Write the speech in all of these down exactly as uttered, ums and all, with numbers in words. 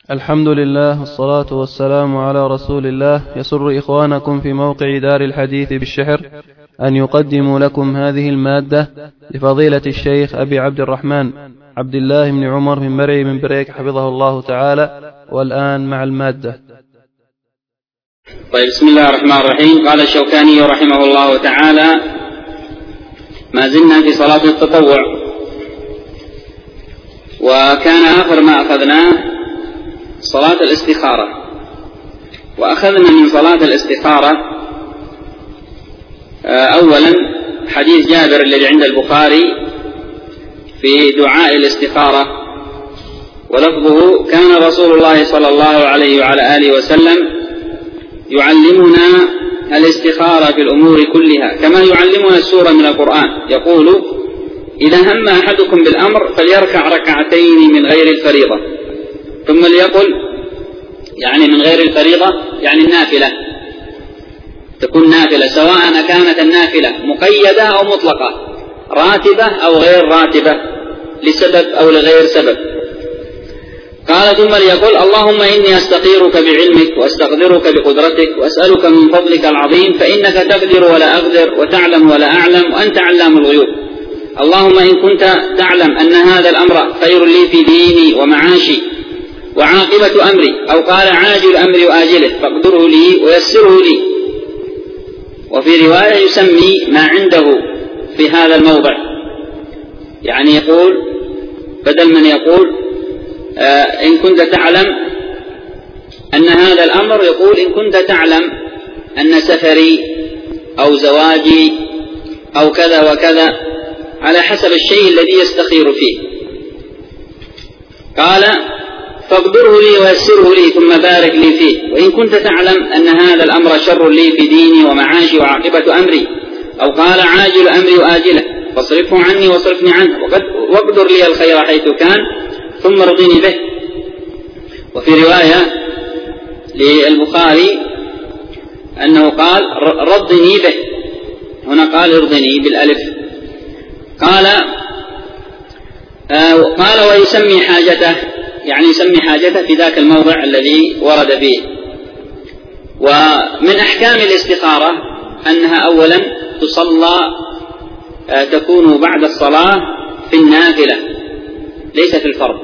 الحمد لله والصلاة والسلام على رسول الله. يسر إخوانكم في موقع دار الحديث بالشحر أن يقدموا لكم هذه المادة لفضيلة الشيخ أبي عبد الرحمن عبد الله بن عمر بن مرعي من بريك حفظه الله تعالى. والآن مع المادة. طيب، بسم الله الرحمن الرحيم. قال الشوكاني رحمه الله تعالى: ما زلنا في صلاة التطوع، وكان آخر ما أخذناه صلاة الاستخارة، وأخذنا من صلاة الاستخارة أولا حديث جابر الذي عند البخاري في دعاء الاستخارة، ولفظه: كان رسول الله صلى الله عليه وعلى آله وسلم يعلمنا الاستخارة في الأمور كلها كما يعلمنا السورة من القرآن، يقول: إذا هم أحدكم بالأمر فليركع ركعتين من غير الفريضة، ثم ليقل، يعني من غير الفريضة يعني النافلة، تكون نافلة، سواء كانت النافلة مقيدة أو مطلقة، راتبة أو غير راتبة، لسبب أو لغير سبب. قال: ثم ليقول: اللهم إني أستخيرك بعلمك وأستقدرك بقدرتك وأسألك من فضلك العظيم، فإنك تقدر ولا أقدر وتعلم ولا أعلم وأنت علام الغيوب. اللهم إن كنت تعلم أن هذا الأمر خير لي في ديني ومعاشي وعاقبة أمري، أو قال عاجل أمري وآجله، فاقدره لي ويسره لي. وفي رواية يسمي ما عنده في هذا الموضع، يعني يقول بدل من يقول آه إن كنت تعلم أن هذا الأمر، يقول إن كنت تعلم أن سفري أو زواجي أو كذا وكذا، على حسب الشيء الذي يستخير فيه. قال: فاقدره لي ويسره لي ثم بارك لي فيه. وإن كنت تعلم أن هذا الأمر شر لي في ديني ومعاشي وعاقبة أمري، أو قال عاجل أمري وآجله، فاصرفه عني واصرفني عنه، واقدر لي الخير حيث كان ثم ارضني به. وفي رواية للبخاري أنه قال رضني به، هنا قال ارضني بالألف. قال آه قال ويسمي حاجته، يعني يسمي حاجته في ذاك الموضع الذي ورد فيه. ومن أحكام الاستخارة أنها أولا تصلى آه تكون بعد الصلاة في النافلة ليس في الفرض،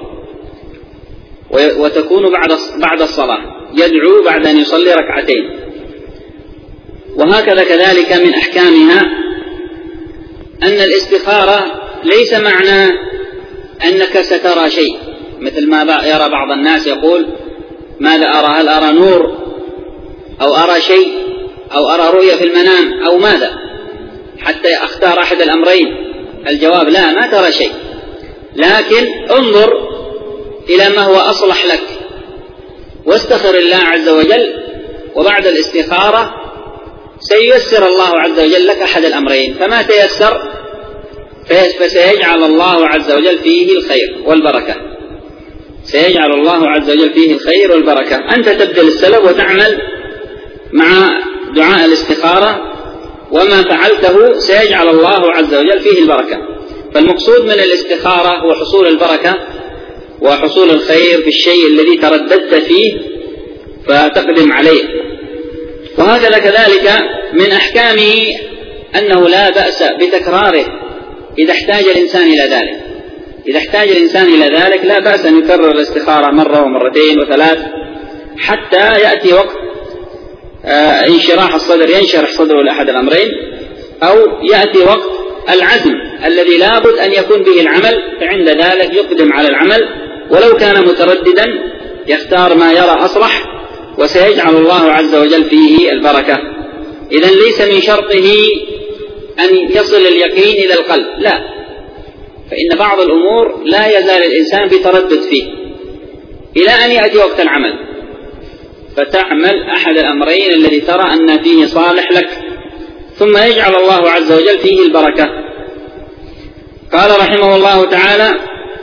وتكون بعد بعد الصلاة، يدعو بعد أن يصلي ركعتين. وهكذا كذلك من أحكامها أن الاستخارة ليس معنى أنك سترى شيء، مثل ما يرى بعض الناس يقول: ماذا أرى؟ هل أرى نور أو أرى شيء أو أرى رؤية في المنام أو ماذا، حتى أختار أحد الأمرين. الجواب: لا، ما ترى شيء، لكن انظر إلى ما هو أصلح لك، واستخر الله عز وجل، وبعد الاستخارة سييسر الله عز وجل لك أحد الأمرين، فما تيسر فسيجعل الله عز وجل فيه الخير والبركة، سيجعل الله عز وجل فيه الخير والبركة. أنت تبذل السلف وتعمل مع دعاء الاستخارة، وما فعلته سيجعل الله عز وجل فيه البركة. فالمقصود من الاستخارة هو حصول البركة وحصول الخير في الشيء الذي ترددت فيه فتقدم عليه. وهكذا كذلك من أحكامه أنه لا بأس بتكراره إذا احتاج الإنسان إلى ذلك. إذا احتاج الإنسان إلى ذلك لا بأس أن يكرر الاستخارة مرة ومرتين وثلاث، حتى يأتي وقت آه انشراح الصدر، ينشرح صدره لأحد الأمرين، أو يأتي وقت العزم الذي لابد أن يكون به العمل، فعند ذلك يقدم على العمل، ولو كان مترددا يختار ما يرى أصلح، وسيجعل الله عز وجل فيه البركة. إذن ليس من شرطه أن يصل اليقين إلى القلب، لا، فإن بعض الأمور لا يزال الإنسان بتردد فيه إلى أن يأتي وقت العمل، فتعمل أحد الأمرين الذي ترى أن فيه صالح لك، ثم يجعل الله عز وجل فيه البركة. قال رحمه الله تعالى: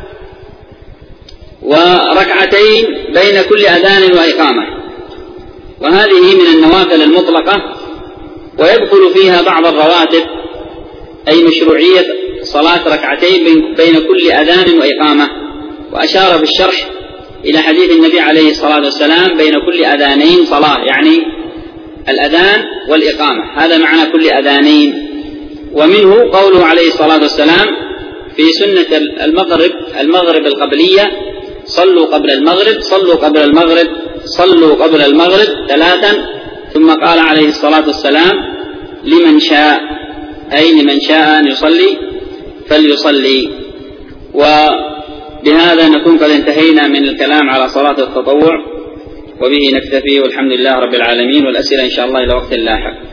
وركعتين بين كل أذان وإقامة. وهذه من النوافل المطلقة، ويدخل فيها بعض الرواتب، أي مشروعية صلاة ركعتين بين كل أذان وإقامة. وأشار بالشرح إلى حديث النبي عليه الصلاة والسلام بين كل أذانين صلاة، يعني الأذان والإقامة، هذا معنى كل أذانين. ومنه قوله عليه الصلاة والسلام في سنة المغرب المغرب القبلية: صلوا قبل المغرب صلوا قبل المغرب صلوا قبل المغرب ثلاثا، ثم قال عليه الصلاة والسلام: لمن شاء، أي لمن شاء أن يصلي فليصلي. وبهذا نكون قد انتهينا من الكلام على صلاة التطوع، وبه نكتفي، والحمد لله رب العالمين، والأسئلة إن شاء الله إلى وقت لاحق.